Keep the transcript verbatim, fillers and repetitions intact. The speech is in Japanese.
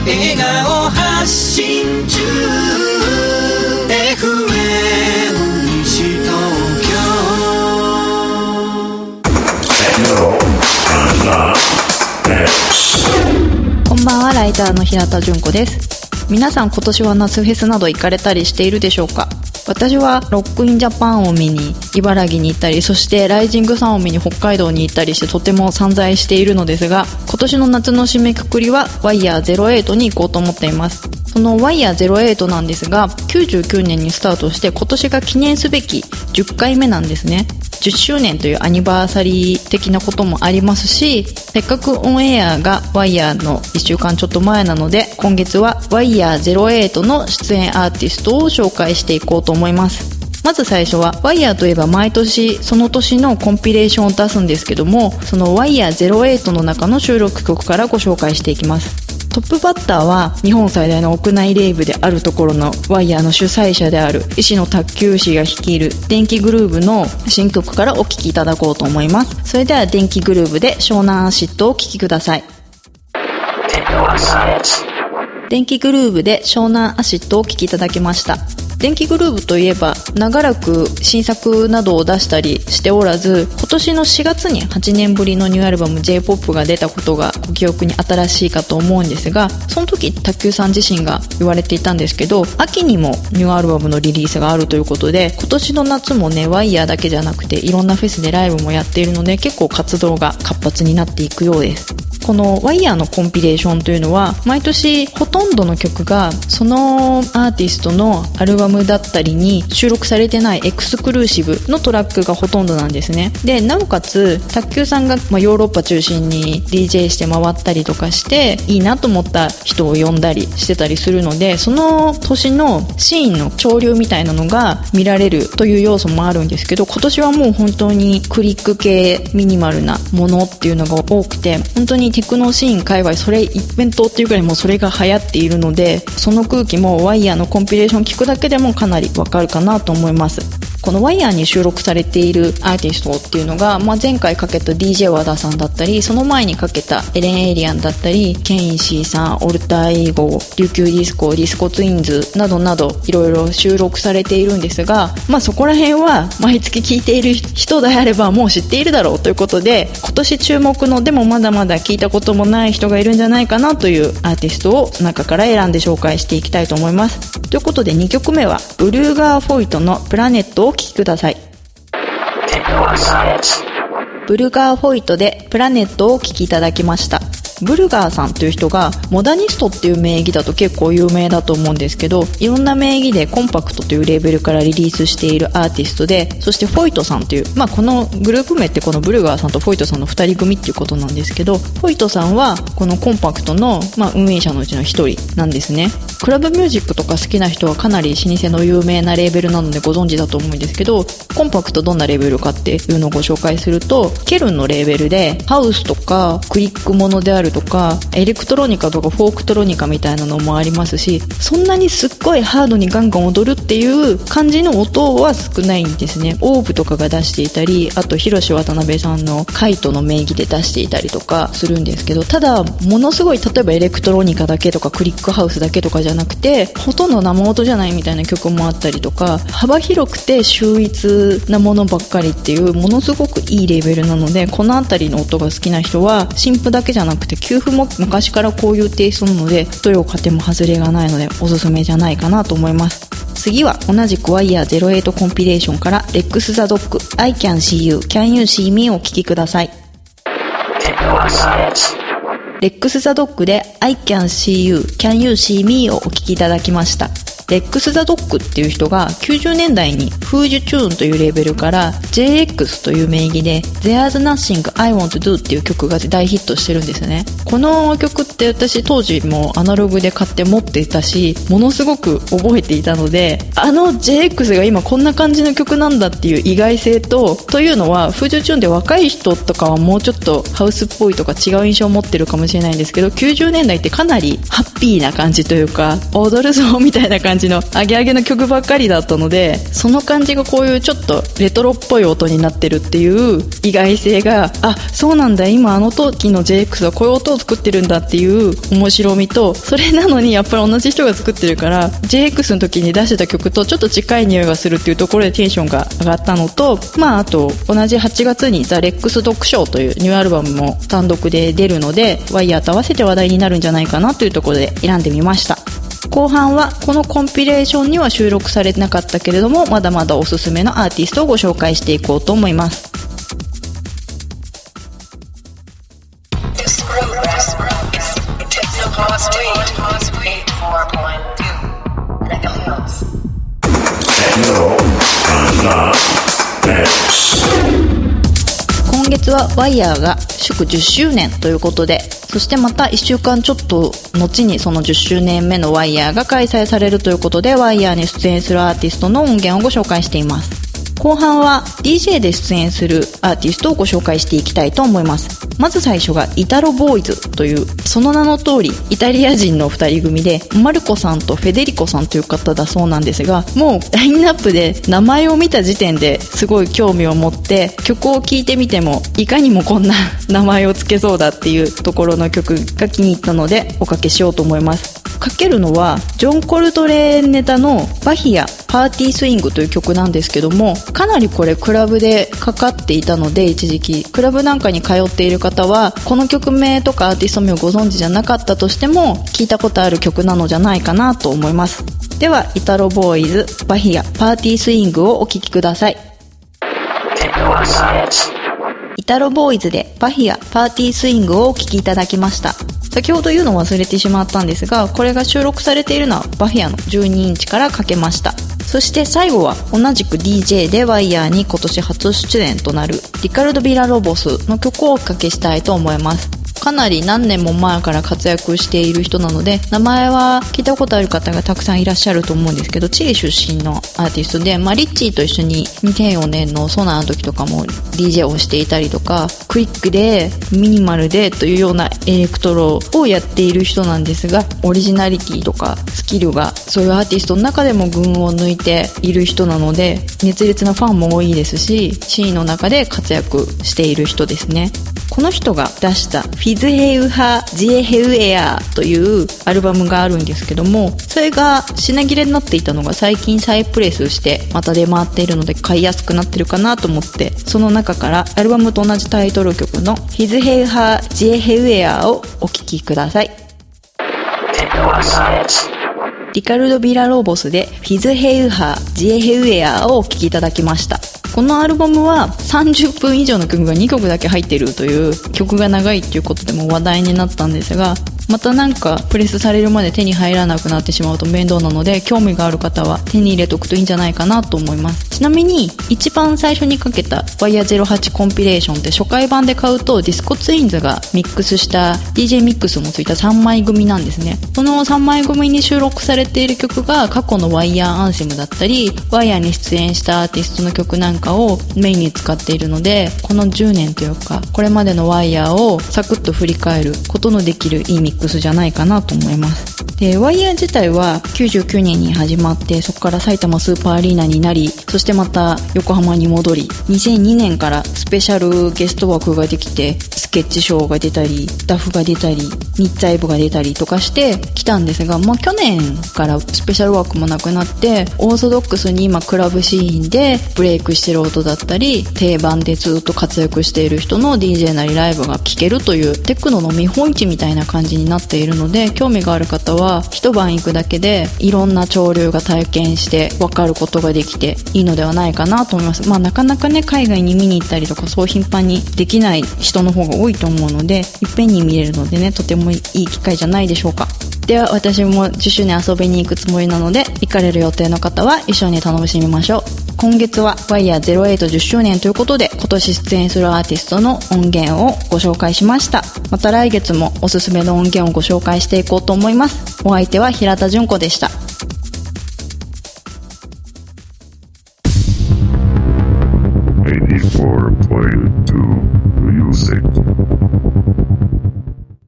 笑顔発信中 エフエム 西東京。 こんばんは、ライターの平田純子です。皆さん、今年は夏フェスなど行かれたりしているでしょうか？私はロックインジャパンを見に茨城に行ったり、そしてライジングサンを見に北海道に行ったりして、とても散財しているのですが、今年の夏の締めくくりはワイヤーゼロエイトに行こうと思っています。そのワイヤーゼロエイトなんですが、きゅうじゅうきゅうねんにスタートして、今年が記念すべきじゅっかいめなんですね。じゅっしゅうねんというアニバーサリー的なこともありますし、せっかくオンエアがワイヤーのいっしゅうかんちょっと前なので、今月はワイヤーゼロエイトの出演アーティストを紹介していこうと思います。まず最初は、ワイヤーといえば毎年その年のコンピレーションを出すんですけども、そのワイヤーゼロエイトの中の収録曲からご紹介していきます。トップバッターは日本最大の屋内レイブであるところのワイヤーの主催者である石野卓球士が率いる電気グルーヴの新曲からお聴きいただこうと思います。それでは電気グルーヴで湘南アシッドをお聴きください。電気グルーヴで湘南アシッドをお聴きいただきました。電気グルーヴといえば長らく新作などを出したりしておらず、今年のしがつにはちねんぶりのニューアルバム J-ポップ が出たことがご記憶に新しいかと思うんですが、その時卓球さん自身が言われていたんですけど、秋にもニューアルバムのリリースがあるということで、今年の夏もね、ワイヤーだけじゃなくていろんなフェスでライブもやっているので、結構活動が活発になっていくようです。このワイヤーのコンピレーションというのは、毎年ほとんどの曲がそのアーティストのアルバムだったりに収録されてないエクスクルーシブのトラックがほとんどなんですね。で、なおかつ卓球さんが、まあ、ヨーロッパ中心に ディージェー して回ったりとかして、いいなと思った人を呼んだりしてたりするので、その年のシーンの潮流みたいなのが見られるという要素もあるんですけど、今年はもう本当にクリック系ミニマルなものっていうのが多くて、本当にテクノシーン界隈それ一辺倒っていうくらいもうそれが流行っているので、その空気もワイヤーのコンピレーション聞くだけでもかなりわかるかなと思います。このワイヤーに収録されているアーティストっていうのが、まあ、前回かけた ディージェー 和田さんだったり、その前にかけたエレン・エイリアンだったり、ケンイシーさん、オルター・イーゴ、琉球ディスコ、ディスコツインズなどなどいろいろ収録されているんですが、まあ、そこら辺は毎月聴いている人であればもう知っているだろうということで、今年注目のでもまだまだ聞いたこともない人がいるんじゃないかなというアーティストを中から選んで紹介していきたいと思います。ということでにきょくめはブルーガー・フォイトのプラネットをお聴きください。ブルガー・フォイトでプラネットをお聴きいただきました。ブルガーさんという人がモダニストっていう名義だと結構有名だと思うんですけど、いろんな名義でコンパクトというレーベルからリリースしているアーティストで、そしてフォイトさんという、まあこのグループ名ってこのブルガーさんとフォイトさんのふたり組っていうことなんですけど、フォイトさんはこのコンパクトの、まあ、運営者のうちの一人なんですね。クラブミュージックとか好きな人はかなり老舗の有名なレーベルなのでご存知だと思うんですけど、コンパクトどんなレーベルかっていうのをご紹介すると、ケルンのレーベルでハウスとかクリックものであるとかエレクトロニカとかフォークトロニカみたいなのもありますし、そんなにすっごいハードにガンガン踊るっていう感じの音は少ないんですね。オーブとかが出していたり、あと広志渡辺さんのカイトの名義で出していたりとかするんですけど、ただものすごい例えばエレクトロニカだけとかクリックハウスだけとかじゃなくて、ほとんど生音じゃないみたいな曲もあったりとか、幅広くて秀逸なものばっかりっていうものすごくいいレベルなので、このあたりの音が好きな人は新譜だけじゃなくて旧譜も昔からこういうテイストなので、どれを買っても外れがないのでおすすめじゃないかなと思います。次は同じくワイヤーゼロエイトコンピレーションからレックス・ザ・ドッグ I can see you, can you see me をお聴きください。レックス・ザ・ドッグで I can see you, can you see me をお聴きいただきました。レックス・ザ・ドッグっていう人がきゅうじゅうねんだいにフージュチューンというレーベルから ジェイエックス という名義で There's Nothing I Want to Do っていう曲が大ヒットしてるんですね。この曲って私当時もアナログで買って持っていたし、ものすごく覚えていたので、あの ジェイエックス が今こんな感じの曲なんだっていう意外性と、というのはフージュチューンで若い人とかはもうちょっとハウスっぽいとか違う印象を持ってるかもしれないんですけど、きゅうじゅうねんだいってかなりハッピーな感じというか、踊るぞみたいな感じ感じのアゲアゲの曲ばっかりだったので、その感じがこういうちょっとレトロっぽい音になってるっていう意外性が、あ、そうなんだ、今あの時の ジェイエックス はこういう音を作ってるんだっていう面白みと、それなのにやっぱり同じ人が作ってるから ジェイエックス の時に出してた曲とちょっと近い匂いがするっていうところでテンションが上がったのと、まああと同じはちがつにザ・レックス・ドッグショーというニューアルバムも単独で出るので、ワイヤーと合わせて話題になるんじゃないかなというところで選んでみました。後半はこのコンピレーションには収録されてなかったけれども、まだまだおすすめのアーティストをご紹介していこうと思います。今月はワイヤーが祝じゅっしゅうねんということで、そしてまたいっしゅうかんちょっと後にそのじゅっしゅうねんめのワイヤーが開催されるということで、ワイヤーに出演するアーティストの音源をご紹介しています。後半は ディージェー で出演するアーティストをご紹介していきたいと思います。まず最初がイタロボーイズという、その名の通りイタリア人のふたり組で、マルコさんとフェデリコさんという方だそうなんですが、もうラインナップで名前を見た時点ですごい興味を持って、曲を聴いてみてもいかにもこんな名前を付けそうだっていうところの曲が気に入ったのでおかけしようと思います。かけるのはジョン・コルトレーンネタのバヒアパーティースイングという曲なんですけども、かなりこれクラブでかかっていたので、一時期クラブなんかに通っている方はこの曲名とかアーティスト名をご存知じゃなかったとしても聞いたことある曲なのじゃないかなと思います。ではイタロボーイズバヒアパーティースイングをお聴きください。イタロボーイズでバヒアパーティースイングをお聴きいただきました。先ほど言うのを忘れてしまったんですが、これが収録されているのはバヒアのじゅうにインチからかけました。そして最後は同じく ディージェー でワイヤーに今年初出演となるリカルド・ビラロボスの曲をおかけしたいと思います。かなり何年も前から活躍している人なので、名前は聞いたことある方がたくさんいらっしゃると思うんですけど、チリ出身のアーティストで、まあ、リッチーと一緒ににせんよねんのソナーの時とかも ディージェー をしていたりとか、クイックでミニマルでというようなエレクトロをやっている人なんですが、オリジナリティとかスキルがそういうアーティストの中でも群を抜いている人なので、熱烈なファンも多いですし、シーンの中で活躍している人ですね。この人が出したフィズヘウハジエヘウエアというアルバムがあるんですけども、それが品切れになっていたのが最近再プレスしてまた出回っているので買いやすくなってるかなと思って、その中からアルバムと同じタイトル曲のフィズヘウハジエヘウエアをお聴きください。リカルド・ビラロボスでフィズヘウハジエヘウエアをお聴きいただきました。このアルバムはさんじゅっぷん以上の曲がにきょくだけ入ってるという、曲が長いっていうことでも話題になったんですが、またなんかプレスされるまで手に入らなくなってしまうと面倒なので、興味がある方は手に入れとくといいんじゃないかなと思います。ちなみに一番最初にかけたワイヤーゼロはちコンピレーションって初回版で買うとディスコツインズがミックスした ディージェー ミックスもついたさんまい組なんですね。そのさんまい組に収録されている曲が過去のワイヤーアンセムだったり、ワイヤーに出演したアーティストの曲なんかをメインに使っているので、このじゅうねんというかこれまでのワイヤーをサクッと振り返ることのできるいいミックスじゃないかなと思います。で、ワイヤー自体はきゅうじゅうきゅうねんに始まって、そこから埼玉スーパーアリーナになり、そしてまた横浜に戻り、にせんにねんからスペシャルゲスト枠ができて、スケッチショーが出たり、ダフが出たり、日体部が出たりとかしてきたんですが、まあ去年からスペシャル枠もなくなって、オーソドックスに今クラブシーンでブレイクしてる音だったり、定番でずっと活躍している人の ディージェー なりライブが聴けるというテクノの見本市みたいな感じになっているので、興味がある方は一晩行くだけでいろんな潮流が体験して分かることができていいのではないかなと思います。まあなかなかね、海外に見に行ったりとかそう頻繁にできない人の方が多いと思うので、いっぺんに見れるのでね、とてもいい機会じゃないでしょうか。では私もじゅっしゅうねん遊びに行くつもりなので、行かれる予定の方は一緒に楽しみましょう。今月はワイヤーゼロエイトじゅっしゅうねんということで、今年出演するアーティストの音源をご紹介しました。また来月もおすすめの音源をご紹介していこうと思います。お相手は平田純子でした。